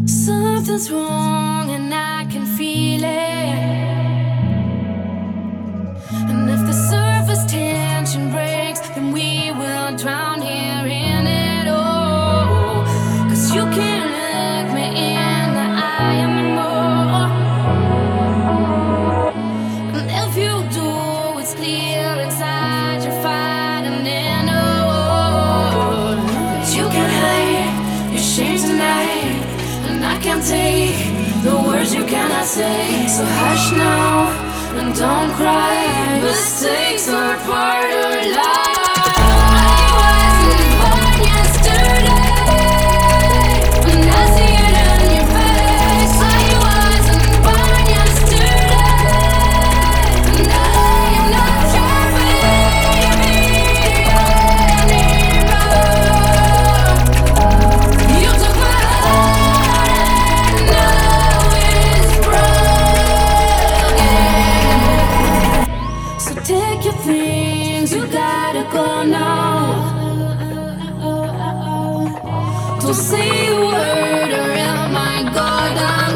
Something's wrong and I can feel it. And if the surface tension breaks, then we will drown here in it all. 'Cause you can't look me in the eye anymore. And if you do, it's clear inside you're fighting in a war. But you can't hide your shame tonight, and I can't take the words you cannot say. So hush now and don't cry. Mistakes are part of life. I wasn't born yesterday, and I see it in your face. I wasn't born yesterday, and I am not your baby anymore. You took my heart and now it's broken. So take your things, you gotta go now. Don't say a word or am I go down.